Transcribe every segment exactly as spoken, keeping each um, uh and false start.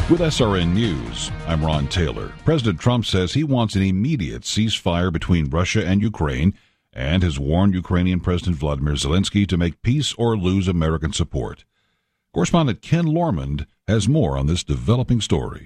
With S R N News, I'm Ron Taylor. President Trump says he wants an immediate ceasefire between Russia and Ukraine and has warned Ukrainian President Vladimir Zelensky to make peace or lose American support. Correspondent Ken Lormond has more on this developing story.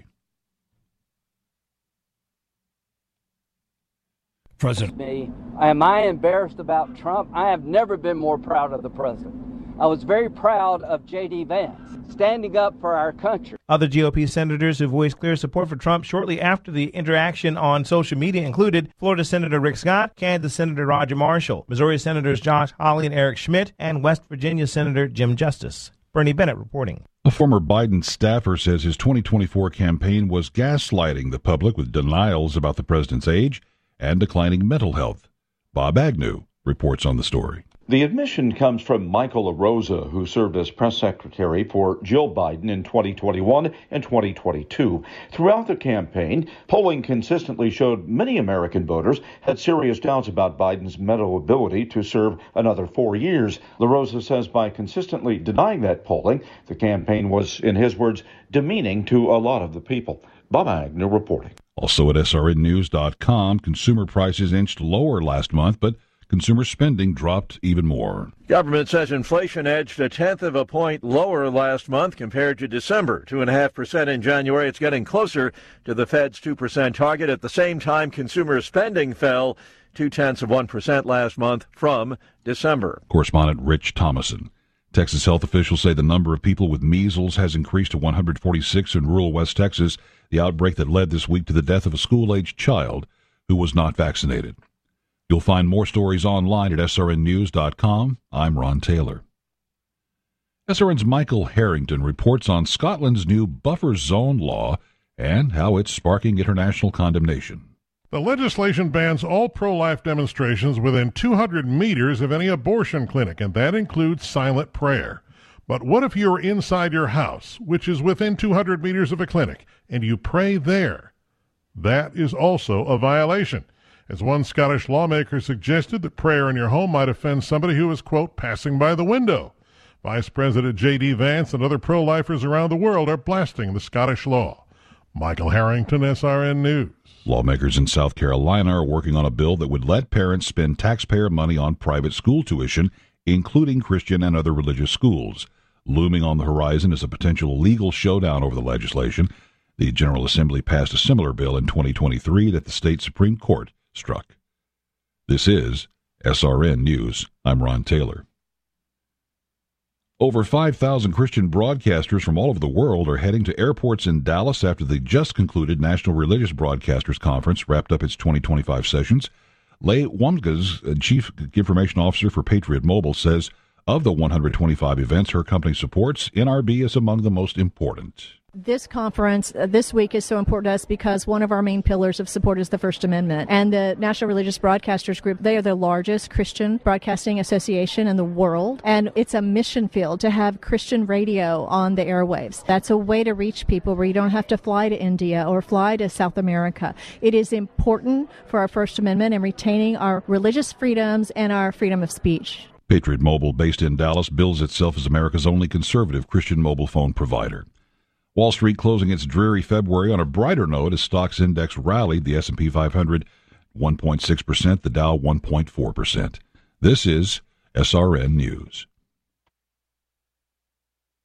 President. Me, am I embarrassed about Trump? I have never been more proud of the president. I was very proud of J D. Vance, standing up for our country. Other G O P senators who voiced clear support for Trump shortly after the interaction on social media included Florida Senator Rick Scott, Kansas Senator Roger Marshall, Missouri Senators Josh Hawley and Eric Schmidt, and West Virginia Senator Jim Justice. Bernie Bennett reporting. A former Biden staffer says his twenty twenty-four campaign was gaslighting the public with denials about the president's age and declining mental health. Bob Agnew reports on the story. The admission comes from Michael LaRosa, who served as press secretary for Jill Biden in twenty twenty-one and twenty twenty-two. Throughout the campaign, polling consistently showed many American voters had serious doubts about Biden's mental ability to serve another four years. LaRosa says by consistently denying that polling, the campaign was, in his words, demeaning to a lot of the people. Bob Agnew reporting. Also at S R N news dot com, consumer prices inched lower last month, but consumer spending dropped even more. Government says inflation edged a tenth of a point lower last month compared to December. Two and a half percent in January. It's getting closer to the Fed's two percent target. At the same time, consumer spending fell two tenths of one percent last month from December. Correspondent Rich Thomason. Texas health officials say the number of people with measles has increased to one hundred forty-six in rural West Texas, the outbreak that led this week to the death of a school-aged child who was not vaccinated. You'll find more stories online at S R N news dot com. I'm Ron Taylor. S R N's Michael Harrington reports on Scotland's new buffer zone law and how it's sparking international condemnation. The legislation bans all pro-life demonstrations within two hundred meters of any abortion clinic, and that includes silent prayer. But what if you're inside your house, which is within two hundred meters of a clinic, and you pray there? That is also a violation. As one Scottish lawmaker suggested, that prayer in your home might offend somebody who is, quote, passing by the window. Vice President J D. Vance and other pro-lifers around the world are blasting the Scottish law. Michael Harrington, S R N News. Lawmakers in South Carolina are working on a bill that would let parents spend taxpayer money on private school tuition, including Christian and other religious schools. Looming on the horizon is a potential legal showdown over the legislation. The General Assembly passed a similar bill in twenty twenty-three that the state Supreme Court struck. This is S R N News. I'm Ron Taylor. Over five thousand Christian broadcasters from all over the world are heading to airports in Dallas after the just-concluded National Religious Broadcasters Conference wrapped up its twenty twenty-five sessions. Leigh Wamgas, Chief Information Officer for Patriot Mobile, says of the one hundred twenty-five events her company supports, N R B is among the most important. This conference uh, this week is so important to us because one of our main pillars of support is the First Amendment. And the National Religious Broadcasters Group, they are the largest Christian broadcasting association in the world. And it's a mission field to have Christian radio on the airwaves. That's a way to reach people where you don't have to fly to India or fly to South America. It is important for our First Amendment and retaining our religious freedoms and our freedom of speech. Patriot Mobile, based in Dallas, bills itself as America's only conservative Christian mobile phone provider. Wall Street closing its dreary February on a brighter note as stocks index rallied, the S and P five hundred one point six percent, the Dow one point four percent. This is S R N News.